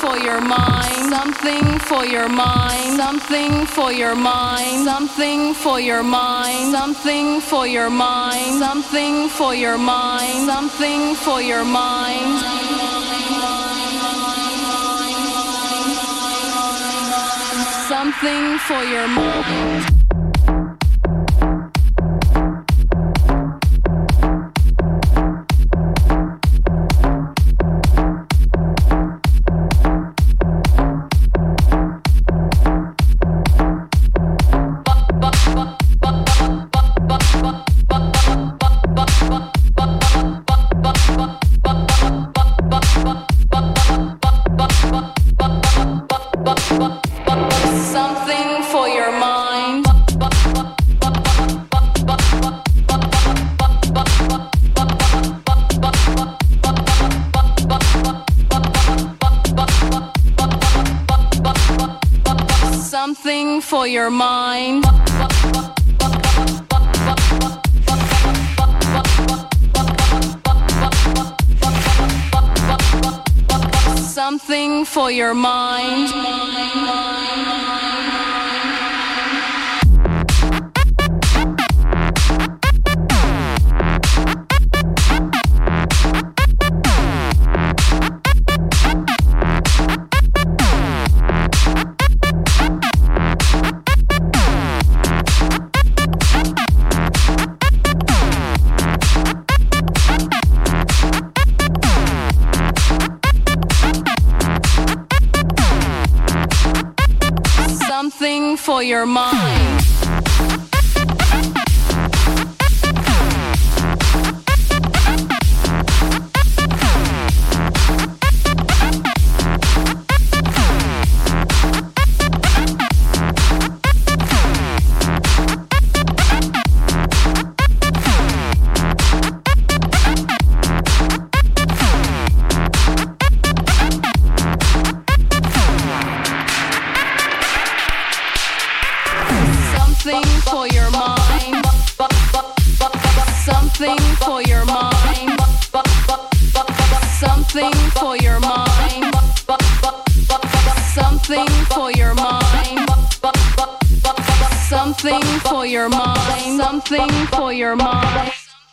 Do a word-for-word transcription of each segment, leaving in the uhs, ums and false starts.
for your mind, something for your mind, something for your mind, something for your mind, something for your mind, something for your mind, something for your mind. Something for your mind. Something for your mind. Something for your mind. Something for your mind. Something for your mind. Something for your mind. Something for your mind. Something for your mind. Something for your mind. Something for your mind.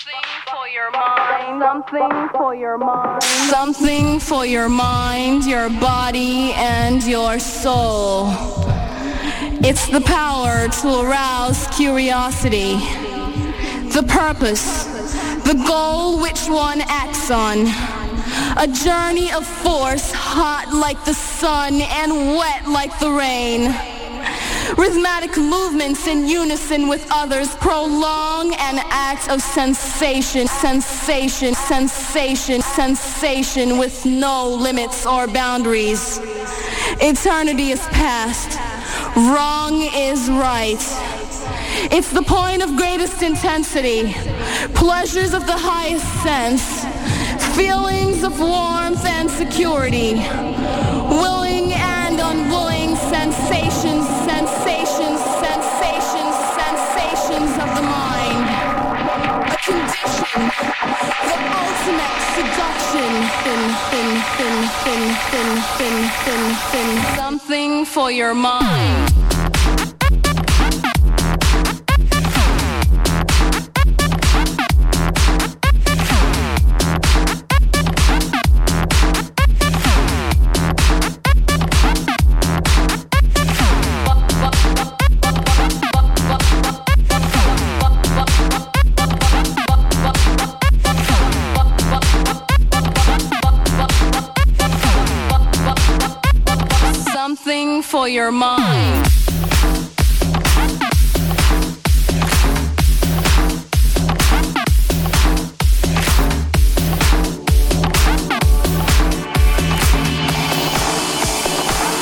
Something for your mind. Something for your mind, your body, and your soul. It's the power to arouse curiosity, the purpose, the goal which one acts on. A journey of force, hot like the sun and wet like the rain. Rhythmic movements in unison with others prolong an act of sensation, sensation, sensation, sensation with no limits or boundaries. Eternity is past. Wrong is right. It's the point of greatest intensity, pleasures of the highest sense, feelings of warmth and security, willing and unwilling sensations, sensations, sensations, sensations of the mind. A condition, the ultimate seduction, fin, fin, fin, fin, fin, fin, fin, fin. Something for your mind. Something for your mind.